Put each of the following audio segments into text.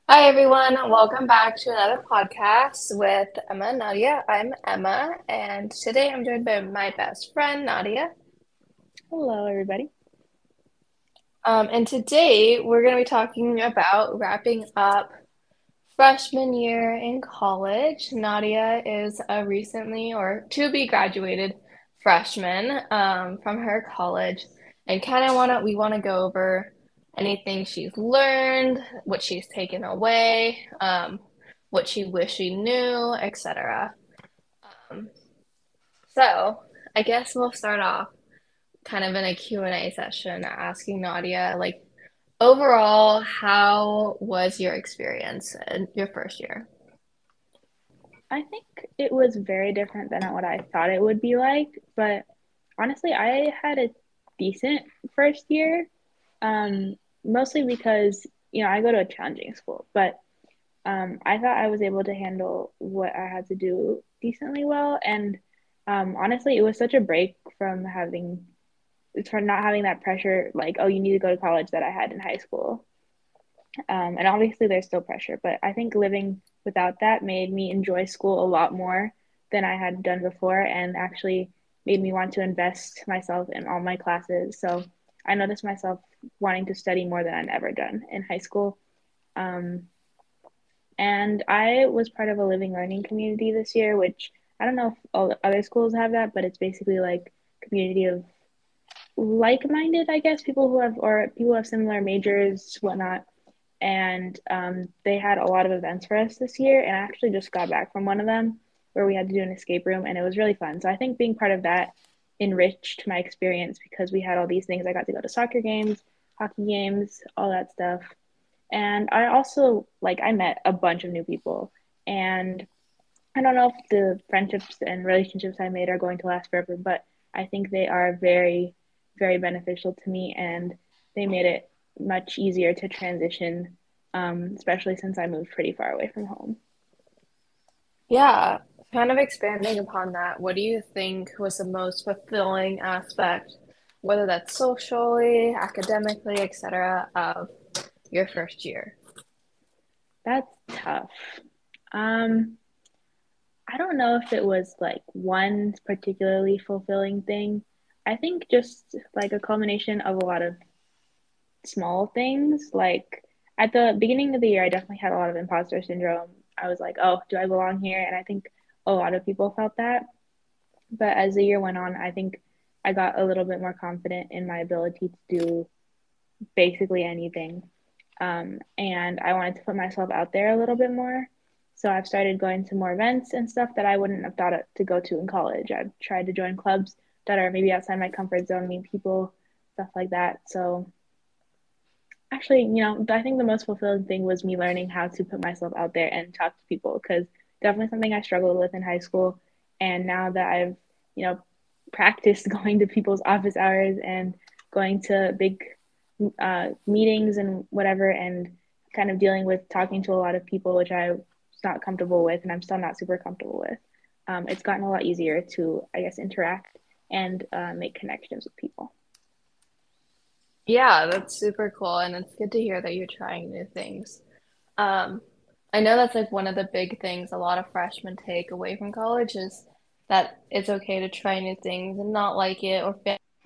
Hi, everyone. Welcome back to another podcast with Emma and Nadia. I'm Emma, and today I'm joined by my best friend, Nadia. Hello, everybody. And today we're going to be talking about wrapping up freshman year in college. Nadia is a recently or to be graduated freshman from her college, and kind of we want to go over anything she's learned, what she's taken away, what she wished she knew, etc. Um, so I guess we'll start off kind of in a Q&A session asking Nadia, like, overall, how was your experience in your first year? I think it was very different than what I thought it would be like, but honestly, I had a decent first year, mostly because, I go to a challenging school, but I thought I was able to handle what I had to do decently well. And honestly, it was such a break from not having that pressure, like, oh, you need to go to college that I had in high school. And obviously, there's still pressure, but I think living without that made me enjoy school a lot more than I had done before and actually made me want to invest myself in all my classes. So I noticed myself wanting to study more than I'd ever done in high school. Um, and I was part of a living learning community this year, which I don't know if all the other schools have that, but it's basically like community of like-minded, I guess, people who have similar majors, whatnot, and they had a lot of events for us this year. And I actually just got back from one of them where we had to do an escape room, and it was really fun. So I think being part of that enriched my experience because we had all these things. I got to go to soccer games, hockey games, all that stuff. And I also I met a bunch of new people. And I don't know if the friendships and relationships I made are going to last forever, but I think they are very, very beneficial to me, and they made it much easier to transition, especially since I moved pretty far away from home. Yeah, kind of expanding upon that, what do you think was the most fulfilling aspect, whether that's socially, academically, etc., of your first year? That's tough. Um, I don't know if it was like one particularly fulfilling thing. I think just like a culmination of a lot of small things. Like at the beginning of the year, I definitely had a lot of imposter syndrome. I was like, oh, do I belong here? And I think a lot of people felt that. But as the year went on, I think I got a little bit more confident in my ability to do basically anything. And I wanted to put myself out there a little bit more. So I've started going to more events and stuff that I wouldn't have thought to go to in college. I've tried to join clubs that are maybe outside my comfort zone, meet people, stuff like that. So actually, I think the most fulfilling thing was me learning how to put myself out there and talk to people because definitely something I struggled with in high school. And now that I've, you know, practiced going to people's office hours and going to big meetings and whatever, and kind of dealing with talking to a lot of people, which I was not comfortable with, and I'm still not super comfortable with. It's gotten a lot easier to, I guess, interact and make connections with people. Yeah, that's super cool, and it's good to hear that you're trying new things. Um, I know that's like one of the big things a lot of freshmen take away from college is that it's okay to try new things and not like it or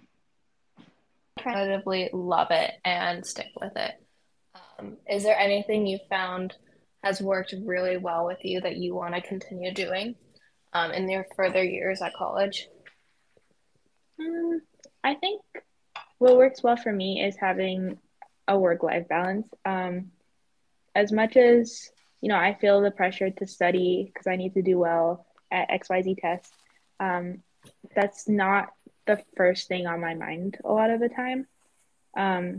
definitively love it and stick with it. Is there anything you found has worked really well with you that you want to continue doing in your further years at college? Um, I think what works well for me is having a work-life balance. As much as, I feel the pressure to study because I need to do well at XYZ tests, um, that's not the first thing on my mind a lot of the time. Um,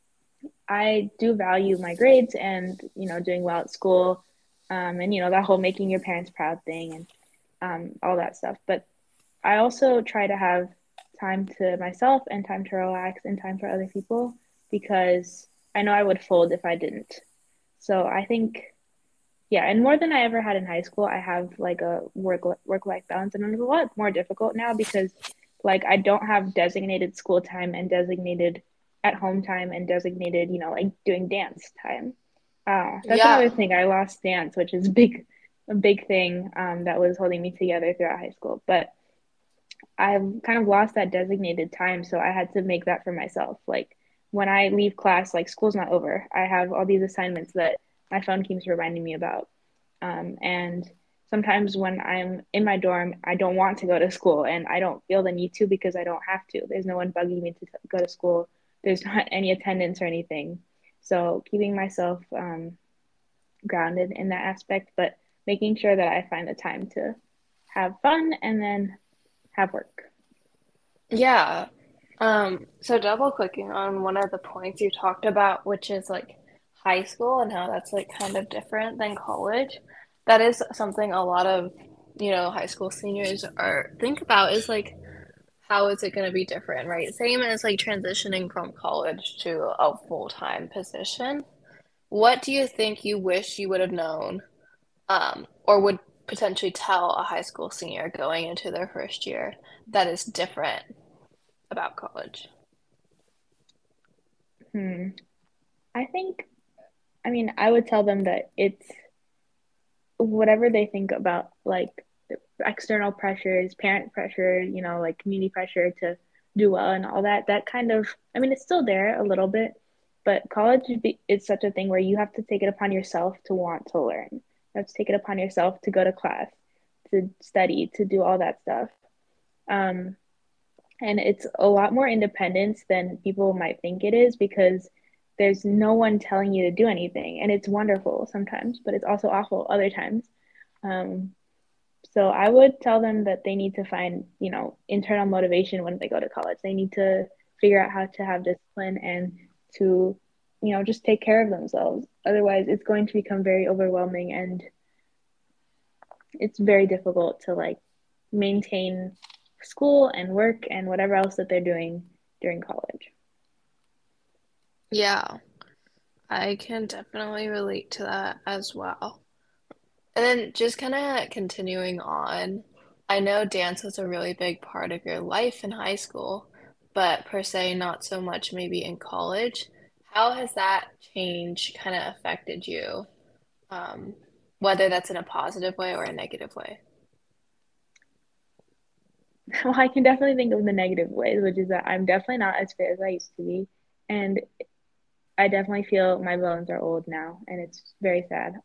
I do value my grades and, doing well at school, and, that whole making your parents proud thing and all that stuff. But I also try to have time to myself and time to relax and time for other people because I know I would fold if I didn't. So I think, yeah, and more than I ever had in high school, I have like a work life balance, and it's a lot more difficult now because I don't have designated school time and designated at home time and designated, like doing dance time. That's another Yeah. thing. I lost dance, which is a big thing that was holding me together throughout high school. But I've kind of lost that designated time, so I had to make that for myself. Like when I leave class, like school's not over. I have all these assignments that my phone keeps reminding me about. And sometimes when I'm in my dorm, I don't want to go to school and I don't feel the need to because I don't have to. There's no one bugging me to go to school. There's not any attendance or anything. So keeping myself grounded in that aspect, but making sure that I find the time to have fun and then have work. Yeah. So double clicking on one of the points you talked about, which is like high school and how that's like kind of different than college. That is something a lot of, high school seniors are think about is like how is it going to be different, right? Same as like transitioning from college to a full-time position. What do you think you wish you would have known, or would potentially tell a high school senior going into their first year that is different about college? Hmm. I think, I mean, I would tell them that it's whatever they think about like the external pressures, parent pressure, like community pressure to do well and all that, that kind of, I mean, it's still there a little bit, but college is such a thing where you have to take it upon yourself to want to learn. You have to take it upon yourself to go to class, to study, to do all that stuff. Um, and it's a lot more independence than people might think it is because there's no one telling you to do anything. And it's wonderful sometimes, but it's also awful other times. Um, so I would tell them that they need to find, internal motivation when they go to college. They need to figure out how to have discipline and to, just take care of themselves. Otherwise, it's going to become very overwhelming and it's very difficult to like maintain school and work and whatever else that they're doing during college. Yeah, I can definitely relate to that as well. And then just kind of continuing on, I know dance was a really big part of your life in high school, but per se, not so much maybe in college. How has that change kind of affected you, um, whether that's in a positive way or a negative way? Well, I can definitely think of the negative ways, which is that I'm definitely not as fit as I used to be. And I definitely feel my bones are old now, and it's very sad.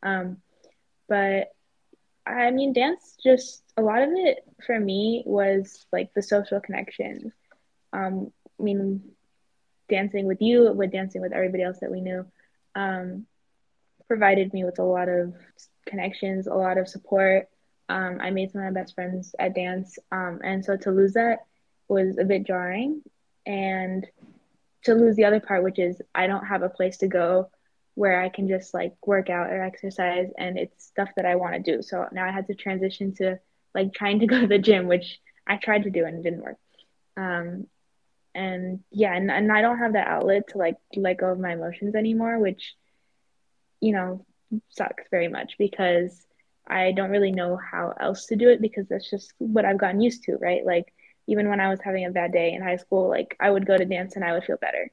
But I mean, dance just a lot of it for me was like the social connections. I mean, dancing with you, with dancing with everybody else that we knew, um, provided me with a lot of connections, a lot of support. I made some of my best friends at dance, and so to lose that was a bit jarring, and to lose the other part, which is I don't have a place to go where I can just like work out or exercise and it's stuff that I want to do. So now I had to transition to like trying to go to the gym, which I tried to do and it didn't work. Um, and yeah, and I don't have that outlet to like let go of my emotions anymore, which, you know, sucks very much because I don't really know how else to do it because that's just what I've gotten used to, right? Like even when I was having a bad day in high school, like I would go to dance and I would feel better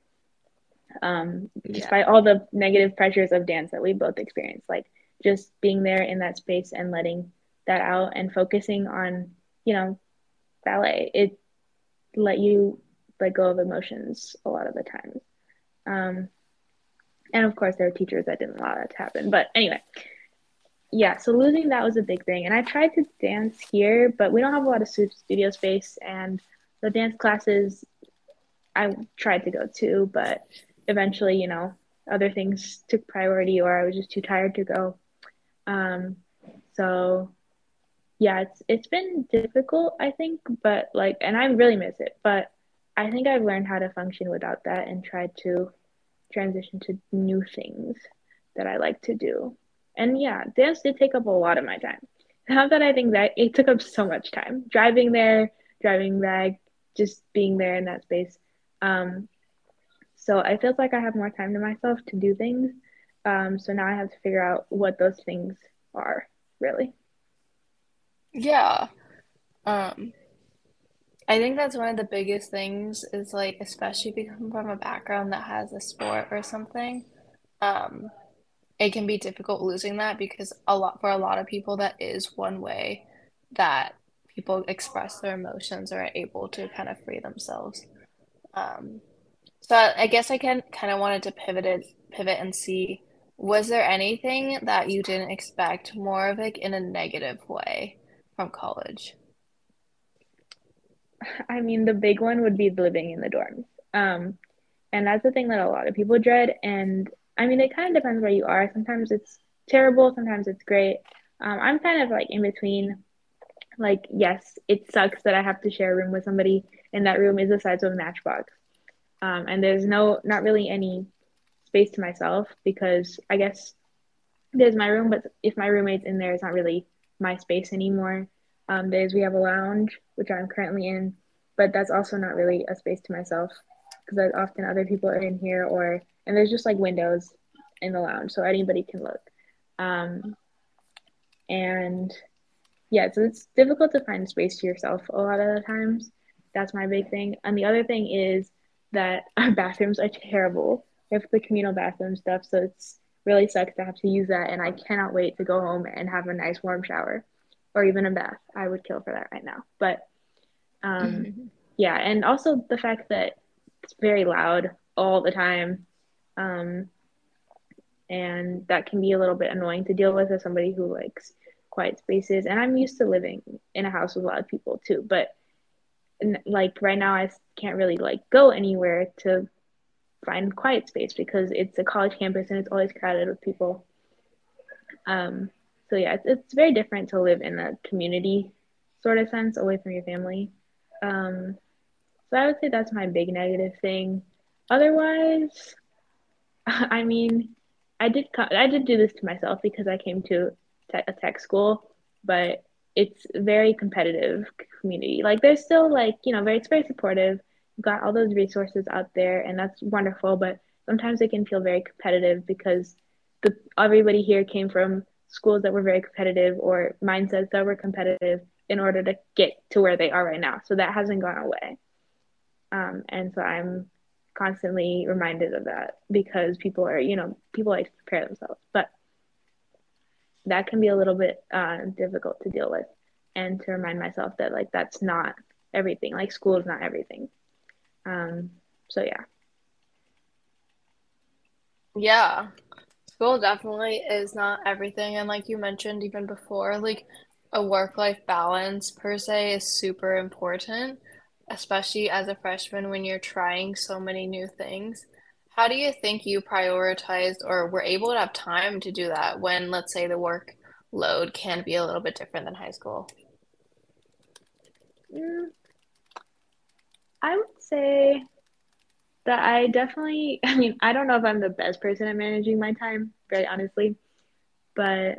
Yeah. despite all the negative pressures of dance that we both experienced. Like just being there in that space and letting that out and focusing on, you know, ballet, it let you let go of emotions a lot of the times. Um, and of course, there are teachers that didn't allow that to happen. But anyway, yeah, so losing that was a big thing. And I tried to dance here, but we don't have a lot of studio space. And the dance classes I tried to go to, but eventually, other things took priority or I was just too tired to go. Um, so yeah, it's been difficult, I think, but like, and I really miss it, but I think I've learned how to function without that and try to transition to new things that I like to do. And yeah, dance did take up a lot of my time. Now that I think that it took up so much time, driving there, driving back, just being there in that space. Um, so I feel like I have more time to myself to do things. So now I have to figure out what those things are, really. Yeah. Um, I think that's one of the biggest things is especially if you come from a background that has a sport or something. Um, it can be difficult losing that because a lot of people that is one way that people express their emotions or are able to kind of free themselves. Um, so I guess I can kind of wanted to pivot and see, was there anything that you didn't expect more of like in a negative way from college? I mean, the big one would be living in the dorms. Um, and that's the thing that a lot of people dread. And I mean, it kind of depends where you are. Sometimes it's terrible, sometimes it's great. I'm kind of like in between. Like, yes, it sucks that I have to share a room with somebody, and that room is the size of a matchbox. And there's not really any space to myself because I guess there's my room, but if my roommate's in there, it's not really my space anymore. We have a lounge, which I'm currently in, but that's also not really a space to myself because often other people are in here, and there's just like windows in the lounge, so anybody can look. Um, and yeah, so it's difficult to find space to yourself a lot of the times. That's my big thing. And the other thing is that our bathrooms are terrible. We have the communal bathroom stuff, so it's really sucks to have to use that. And I cannot wait to go home and have a nice warm shower or even a bath. I would kill for that right now. But um, yeah, and also the fact that it's very loud all the time. Um, and that can be a little bit annoying to deal with as somebody who likes quiet spaces. And I'm used to living in a house with a lot of people too, but like right now I can't really like go anywhere to find quiet space because it's a college campus and it's always crowded with people. um so yeah, it's very different to live in a community sort of sense away from your family. So I would say that's my big negative thing. Otherwise, I mean, I did do this to myself because I came to a tech school, but it's a very competitive community. Like there's still like, it's very supportive. You've got all those resources out there and that's wonderful, but sometimes it can feel very competitive because everybody here came from schools that were very competitive or mindsets that were competitive in order to get to where they are right now. So that hasn't gone away. And so I'm constantly reminded of that because people like to prepare themselves, but that can be a little bit difficult to deal with and to remind myself that like that's not everything. Like school is not everything. Um, so yeah. Yeah, school definitely is not everything. And like you mentioned even before, like a work-life balance per se is super important, especially as a freshman when you're trying so many new things. How do you think you prioritized or were able to have time to do that when, let's say, the workload can be a little bit different than high school? Mm, I would say that I definitely, I mean, I don't know if I'm the best person at managing my time, very honestly, but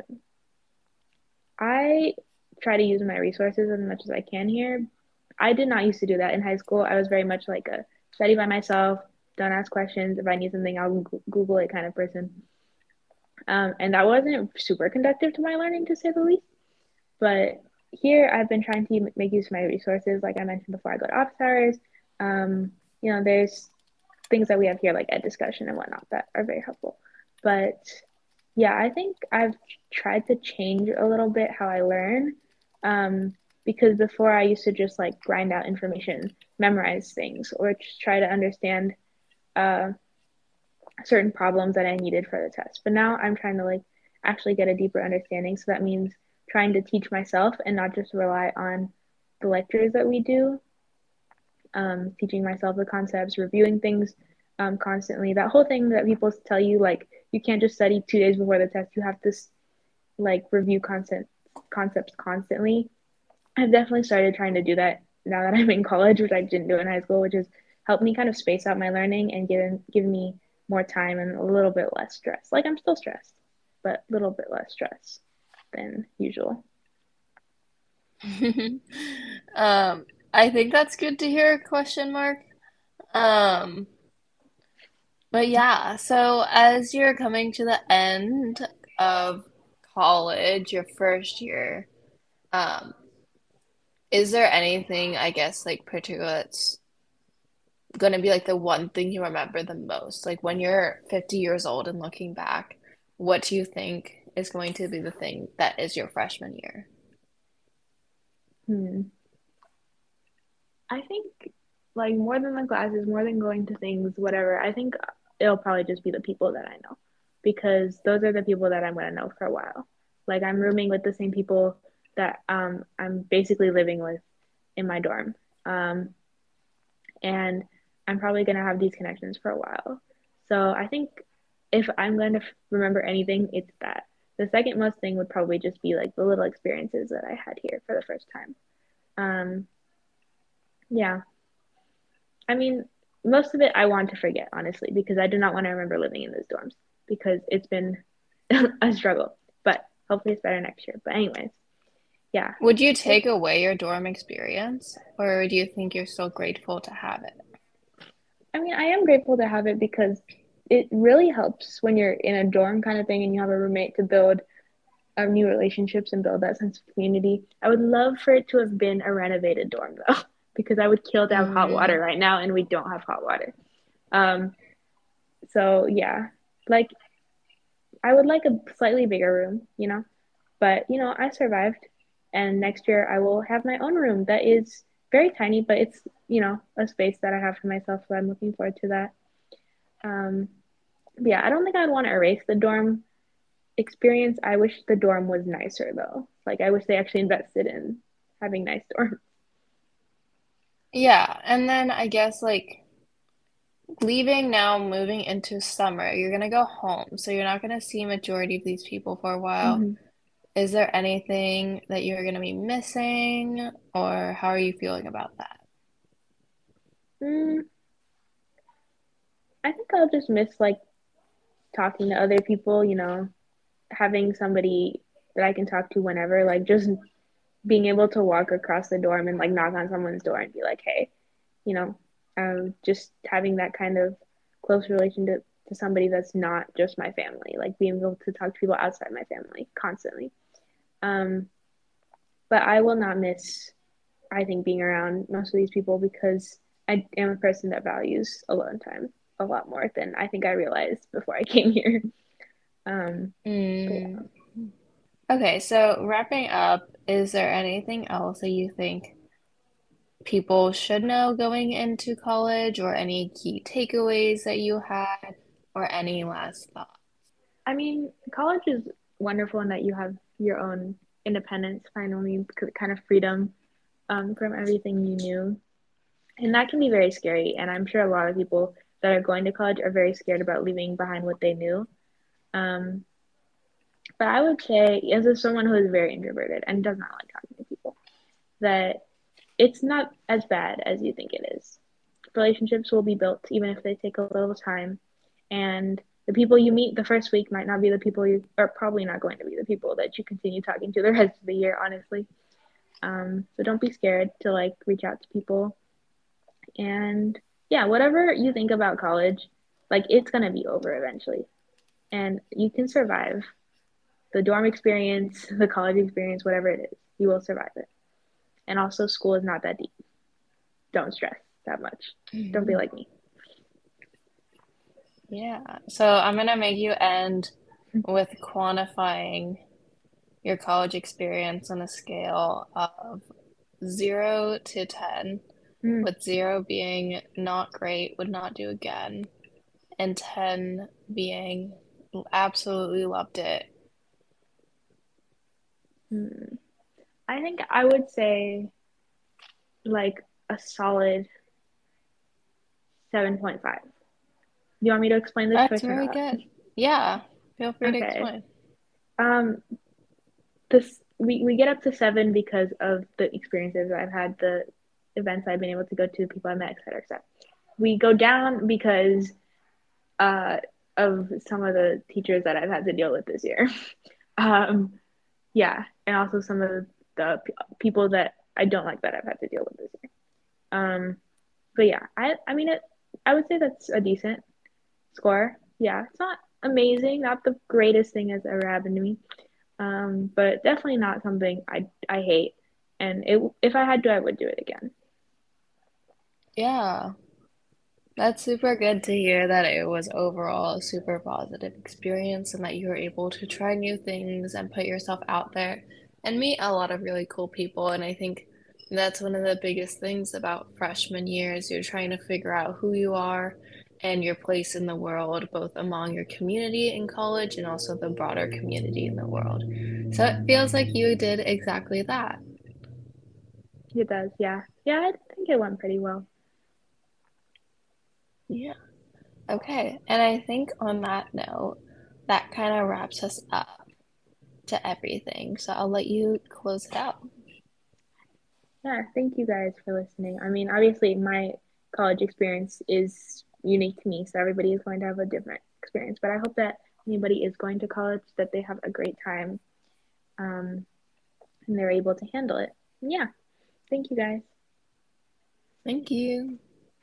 I try to use my resources as much as I can here. I did not used to do that in high school. I was very much like a study by myself, don't ask questions. If I need something, I'll Google it kind of person. And that wasn't super conductive to my learning, to say the least. But here, I've been trying to make use of my resources. Like I mentioned before, I go to office hours. There's things that we have here, like ed discussion and whatnot, that are very helpful. But yeah, I think I've tried to change a little bit how I learn. Because before I used to just like grind out information, memorize things, or just try to understand uh, certain problems that I needed for the test. But now I'm trying to like actually get a deeper understanding. So that means trying to teach myself and not just rely on the lectures that we do. Teaching myself the concepts, reviewing things constantly. That whole thing that people tell you, like you can't just study 2 days before the test. You have to like review concepts constantly. I've definitely started trying to do that now that I'm in college, which I didn't do in high school, which has helped me kind of space out my learning and give me more time and a little bit less stress. Like I'm still stressed, but a little bit less stress than usual. Um, I think that's good to hear, question mark. Um, but yeah, so as you're coming to the end of college, your first year, um, is there anything, I guess, like particular that's gonna be like the one thing you remember the most? Like when you're 50 years old and looking back, what do you think is going to be the thing that is your freshman year? Hmm. I think like more than the classes, more than going to things, whatever, I think it'll probably just be the people that I know because those are the people that I'm gonna know for a while. Like I'm rooming with the same people that I'm basically living with in my dorm. Um, and I'm probably gonna have these connections for a while. So I think if I'm going to remember anything, it's that. The second most thing would probably just be like the little experiences that I had here for the first time. Um, yeah, I mean, most of it I want to forget, honestly, because I do not want to remember living in those dorms because it's been a struggle. But hopefully it's better next year. But anyways, yeah. Would you It, take away your dorm experience, or do you think you're still grateful to have it? I mean, I am grateful to have it because it really helps when you're in a dorm kind of thing and you have a roommate to build new relationships and build that sense of community. I would love for it to have been a renovated dorm though, because I would kill to have hot water Mm, right now, and we don't have hot water. Um, so yeah, like I would like a slightly bigger room, but I survived, and next year I will have my own room that is very tiny, but it's a space that I have for myself. So I'm looking forward to that. Um, but yeah, I don't think I'd want to erase the dorm experience. I wish the dorm was nicer though. Like I wish they actually invested in having nice dorms. yeah, and then I guess like leaving now, moving into summer, you're gonna go home, so you're not gonna see majority of these people for a while. Mm-hmm. Is there anything that you're gonna be missing, or how are you feeling about that? Mm, I think I'll just miss like talking to other people, having somebody that I can talk to whenever, like just being able to walk across the dorm and like knock on someone's door and be like, hey, you know, just having that kind of close relation to somebody that's not just my family, like being able to talk to people outside my family constantly. Um, but I will not miss, I think, being around most of these people because I am a person that values alone time a lot more than I think I realized before I came here. But yeah. Mm. Okay, so wrapping up, is there anything else that you think people should know going into college, or any key takeaways that you had, or any last thoughts? I mean, college is wonderful in that you have your own independence finally, kind of freedom from everything you knew. And that can be very scary. And I'm sure a lot of people that are going to college are very scared about leaving behind what they knew. Um, but I would say, as someone who is very introverted and does not like talking to people, that it's not as bad as you think it is. Relationships will be built even if they take a little time. And the people you meet the first week might not be the people you are probably not going to be the people that you continue talking to the rest of the year, honestly. So don't be scared to like reach out to people. And yeah, whatever you think about college, like it's gonna be over eventually. And you can survive the dorm experience, the college experience, whatever it is, you will survive it. And also school is not that deep. Don't stress that much. Don't be Mhm. like me. Yeah, so I'm gonna make you end with quantifying your college experience on a scale of 0 to 10, Mm, with 0 being not great, would not do again, and 10 being absolutely loved it. mm. I think I would say like a solid 7.5. Do you want me to explain this That's choice or very not? good. Yeah, feel free to Okay. explain. Um, this we get up to 7 because of the experiences I've had, the events I've been able to go to, people I met, et cetera, et cetera. We go down because uh, of some of the teachers that I've had to deal with this year. Um, yeah, and also some of the people that I don't like that I've had to deal with this year. But yeah, I mean I would say that's a decent score. Yeah, it's not amazing, not the greatest thing that's ever happened to me. But definitely not something I hate. And if I had to, I would do it again. Yeah. That's super good to hear that it was overall a super positive experience and that you were able to try new things and put yourself out there and meet a lot of really cool people. And I think that's one of the biggest things about freshman year is you're trying to figure out who you are and your place in the world, both among your community in college and also the broader community in the world. So it feels like you did exactly that. It does, yeah. Yeah, I think it went pretty well. Yeah. Okay. And I think on that note, that kind of wraps us up to everything. So I'll let you close it out. Yeah, thank you guys for listening. I mean, obviously, my college experience is unique to me, so everybody is going to have a different experience. But I hope that anybody is going to college, that they have a great time, um, and they're able to handle it. Yeah, thank you guys. Thank you.